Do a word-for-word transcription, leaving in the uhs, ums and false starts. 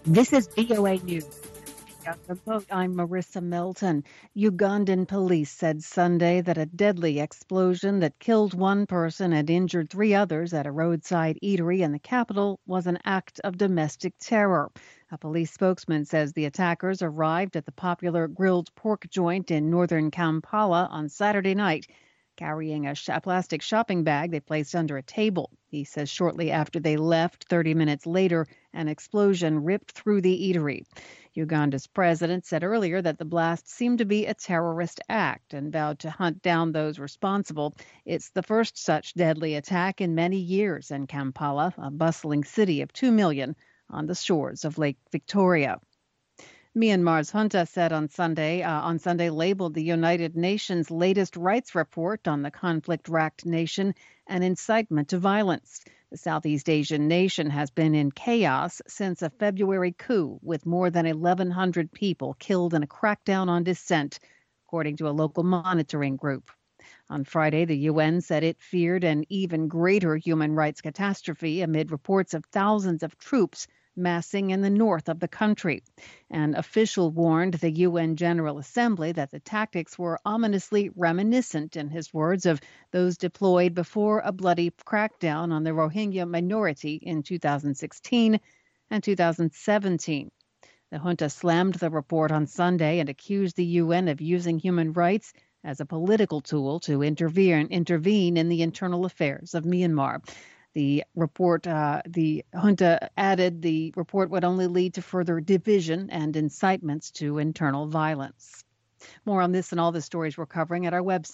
This is V O A News. At the vote, I'm Marissa Melton. Ugandan police said Sunday that a deadly explosion that killed one person and injured three others at a roadside eatery in the capital was an act of domestic terror. A police spokesman says the attackers arrived at the popular grilled pork joint in northern Kampala on Saturday night, carrying a, sh- a plastic shopping bag they placed under a table. He says shortly after they left, thirty minutes later, an explosion ripped through the eatery. Uganda's president said earlier that the blast seemed to be a terrorist act and vowed to hunt down those responsible. It's the first such deadly attack in many years in Kampala, a bustling city of two million on the shores of Lake Victoria. Myanmar's junta said on Sunday, uh, on Sunday, labeled the United Nations' latest rights report on the conflict-racked nation an incitement to violence. The Southeast Asian nation has been in chaos since a February coup, with more than eleven hundred people killed in a crackdown on dissent, according to a local monitoring group. On Friday, the U N said it feared an even greater human rights catastrophe amid reports of thousands of troops massing in the north of the country. An official warned the U N General Assembly that the tactics were ominously reminiscent, in his words, of those deployed before a bloody crackdown on the Rohingya minority in two thousand sixteen and two thousand seventeen. The junta slammed the report on Sunday and accused the U N of using human rights as a political tool to intervene, intervene in the internal affairs of Myanmar. The report, uh, the junta added the report would only lead to further division and incitements to internal violence. More on this and all the stories we're covering at our website.